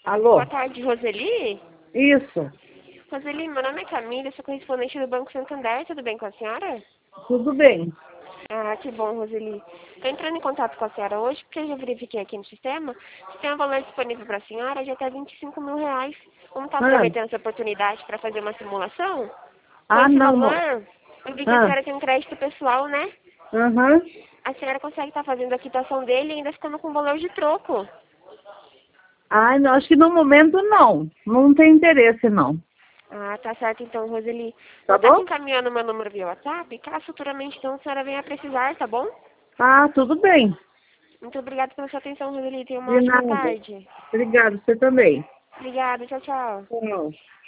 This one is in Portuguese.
Alô? Boa tarde, Roseli. Isso, Roseli, meu nome é Camila, sou correspondente do Banco Santander, tudo bem com a senhora? tudo bem. Ah, que bom, Roseli. Estou entrando em contato com a senhora hoje porque eu já verifiquei aqui no sistema. Se tem um valor disponível para a senhora, já está R$ 25.000. Vamos estar Ah, aproveitando essa oportunidade para fazer uma simulação? Com ah esse não, não. valor, eu vi que a Ah, senhora tem um crédito pessoal, né? aham. A senhora consegue estar fazendo a quitação dele e ainda ficando com valor de troco. Ai, não, acho que no momento não. Não tem interesse, não. Ah, tá certo então, Roseli. Vou Tá estar te bom? encaminhando meu número via WhatsApp, caso futuramente então a senhora venha precisar, tá bom? Ah, tudo bem. Muito obrigada pela sua atenção, Roseli. Tenha uma De ótima nada. tarde. Obrigado, você também. Obrigada, tchau, tchau. Tchau.